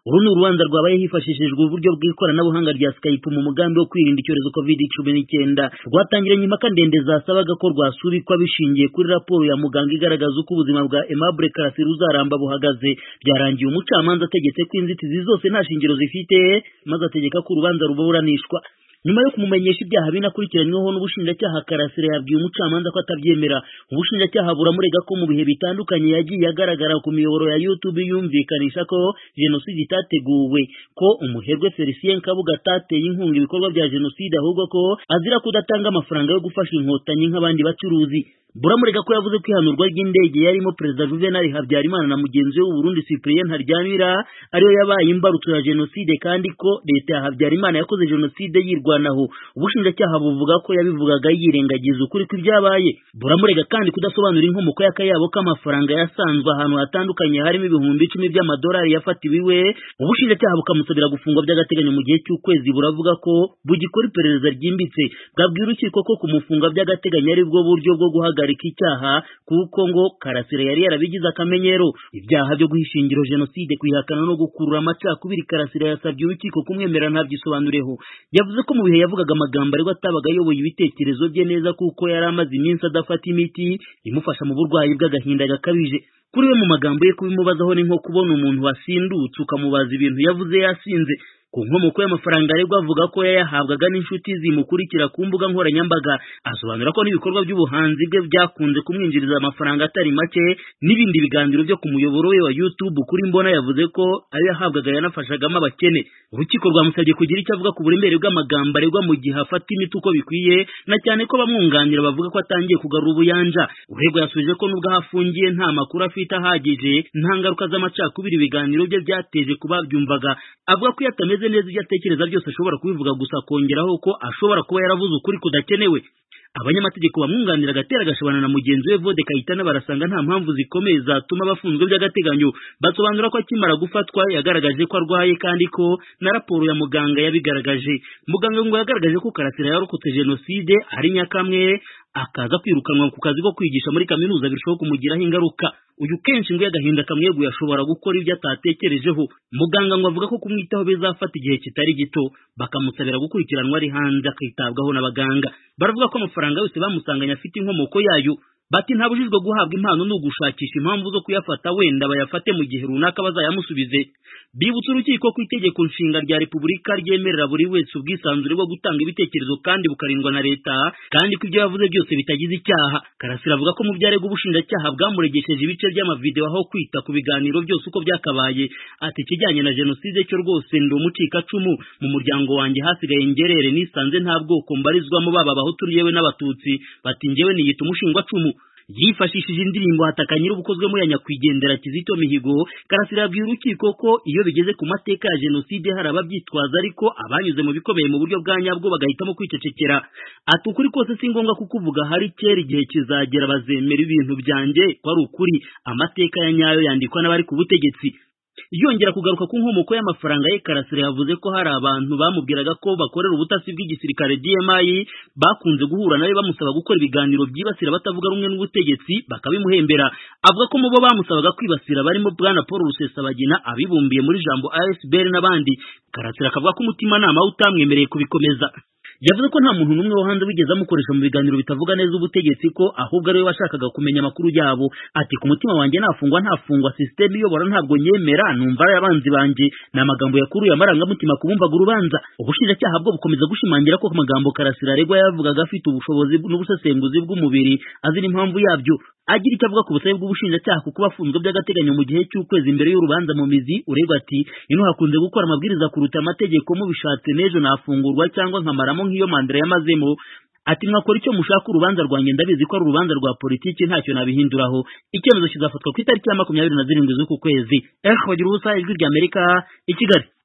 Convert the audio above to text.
Uru ni urubanza rwabaye hifashishijwe uburyo bw'ikoranabuhanga rya Skype mu mugambi wo kwirinda icyorezo COVID-19 rwatangiranye impaka ndende zasabaga ko rwasubikwa bishingiye kuri raporo ya muganga igaragaza uko ubuzima bwa Aimable Karasira uzaramba buhagaze. Byarangiye umucamanza ategetse ko inzitizi zose nta shingiro zifite, maze ategeka ko urubanza ruburanishwa. Nyuma yo kumumenyesha ibyaha binakurikiranyweho n'ubushinjacyaha, Karasira yabwiye umucamanza ko atabyemera. Ubushinjacyaha buramurega ko mu bihe bitandukanye yagiye agaragara ku miyoboro ya YouTube yumvikanisha ko jenoside itateguwe, ko umuherwe Felicien Kabuga atateye inkunga ibikorwa bya jenoside, ahubwo ko azira kudatanga amafaranga yo gufasha inkotanyi nk'abandi bacuruzi. Buramurega ko yavuze ko ihanurwa ry'indege yarimo Perezida Juvenal Habyarimana na mugenzi we w'u Burundi Cyprien Ntaryamira ariyo yabaye imbarutso ya jenoside, kandi ko leta ya Habyarimana yakoze jenoside yirwanaho. Ubushinjacyaha buvuga ko yabivugaga yirengagiza ukuri kw'ibyabaye. Buramurega kandi kudasobanura inkomoko y'akayabo k'amafaranga yasanzwe ahantu hatandukanye harimo ibihumbi 10 by'amadolari yafatiwe iwe. Ubushinjacyaha bukamusabira gufungwa by'agateganyo mu gihe cy'ukwezi. Buravuga ko bugikora iperereza ryimbitse. Bwabwiye urukiko ko kumufunga by'agateganyo ari bwo buryo bwo guhagarika icyaha, kuko ngo Karasira yari yarabigize akamenyero. Ibyaha byo guhishingiro jenoside, kwihakana no gukurura amacakubiri, Karasira yasabye urukiko kumwemera ntabyisobanureho. Yavuze ko mu bihe yavugaga amagambo ariko atabaga ayoboye ibitekerezo bye neza, kuko yari amaze iminsi adafata imiti imufasha mu burwayi bw'agahinda gakabije. Kuri we mu magambo ye kubimubazaho ni nko kubona umuntu wasindutse ukamubaza ibintu yavuze yasinze. Ku nkomoko y'amafaranga aregwa avuga ko yayahabwaga n'inshuti zimukurikira ku mbuga nkoranyambaga. Asobanura ko n'ibikorwa by'ubuhanzi bwe byakunze kumwinjiriza amafaranga atari make, n'ibindi biganiro byo ku muyoboro we wa YouTube kuri Mbona yavuze ko ayo yahabwaga yanafashagamo abakene. Urukiko rwamusabye kugira icyo avuga ku buremere bw'amagambo aregwa mu gihe afata imiti uko bikwiye, na cyane ko bamwunganira bavuga ko atangiye kugarura ubuyanja. Uregwa yasubije ko nubwo ahafungiye nta makuru afite ahagije, nta ngaruka z'amacakubiri ibiganiro bye byateje kubabyumvaga. Avuga ko yatameze neza ibyo atekereza byose ashobora kubivuga, gusa kongeraho ko ashobora kuba yaravuze ukuri kudakenewe. Abanyamategeko bamwunganira agatera gashabana na mugenzi we Vode Kayitana barasanga nta mpamvu zikomeye zatuma bafunzwe by'agateganyo. Basobanura ko akimara gufatwa yagaragaje ko arwaye, kandi ko na raporo ya muganga yabigaragaje. Muganga ngo yagaragaje ko Karasira yarokotse jenoside ari nyakamwe, akaza kwirukanwa ku kazi ko kwigisha muri kaminuza birushaho kumugiraho ingaruka. Uyu kenshi ngo agahinda kamweguye ashobora gukora ibyo atatekerejeho. Muganga ngo avuga ko kumwitaho bizafata igihe kitari gito, bakamusabira gukurikiranwa ari hanze akitabwaho n'abaganga. Baravuga ko amafaranga yose bamusanganye afite inkomoko yayo. Bati ntabujijwe guhabwa impano no gushakisha impamvu zo kuyafata, wenda bayafate mu gihe runaka bazayamusubize. Bibutsa urukiko ko itegeko nshinga rya Repubulika ryemerera buri wese ubwisanzure bwo gutanga ibitekerezo kandi bukarindwa na leta, kandi ko ibyo yavuze byose bitagize icyaha. Karasira avuga ko mu byarego ubushinjacyaha bwamuregesheje ibice by'amavideo aho kwita ku biganiro byose uko byakabaye. Ati ikijyanye na jenoside cyo rwose ndi umucikacumu, mu muryango wanjye hasigaye ngerere, nisanze nta bwoko mbarizwamo, baba abahutu yewe n'abatutsi. Bati njyewe niyita umushingwacumu. Yifashishije indirimbo Hataka Nyir'ubukozwemo ya nyakwigendera Kizito Mihigo, Karasira yabwiye urukiko ko iyo bigeze ku mateka ya jenoside hari ababyitwaza, ariko abanyuze mu bikomeye mu buryo bwa nyabwo bagahitamo kwicecekera. Ati ukuri kose si ngombwa kukuvuga, hari kera igihe kizagera bazemera ibintu byanjye ko ari ukuri. Amateka ya nyayo yandikwa n'abari ku butegetsi. Yongera kugaruka ku nkomoko y'amafaranga ye, Karasira yavuze ko hari abantu bamubwiraga ko bakorera ubutasi bw'igisirikare DMI bakunze guhura nawe bamusaba gukora ibiganiro byibasira batavuga rumwe n'ubutegetsi bakabimuhembera. Avuga ko mu bo bamusabaga kwibasira barimo Bwana Paul Rusesabagina, abibumbiye muri Jambo ASBL n'abandi. Karasira akavuga ko umutimanama utamwemereye kubikomeza. Yavuze ko nta muntu n'umwe wo hanze wigeze amukoresha mu biganiro bitavuga neza ubutegetsi, ko ahubwo ari we washakaga kumenya amakuru yabo. Ati ku mutima wanjye ntafungwa, system iyobora ntabwo nyemera, numva ari abanzi banje. Ni amagambo yakuruye amarangamutima kubumvaga urubanza. Ubushinjacyaha bwo bukomeza gushimangira ko amagambo Karasira aregwa yavugaga afite ubushobozi n'ubusesenguzi bw'umubiri, azira impamvu yabyo. Agira icyo avuga ku busabe bw'ubushinjacyaha kuko bafunzwe by'agateganyo mu gihe cy'ukwezi imbere y'urubanza mu mizi. Uregwa ati ino hakunze gukora amabwiriza kuruta amategeko, mubishatse n'ejo nafungurwa cyangwa nkamaramo nk'iyo mandira yamazemo. Ati mwakora icyo mushaka, urubanza rwanjye ndabizi ko ari urubanza rwa politiki, ntacyo nabihinduraho. Icyemezo kizafatwa ku itariki ya 27 z'uku kwezi. Bagira ubusa, Ijwi ry'Amerika, i Kigali.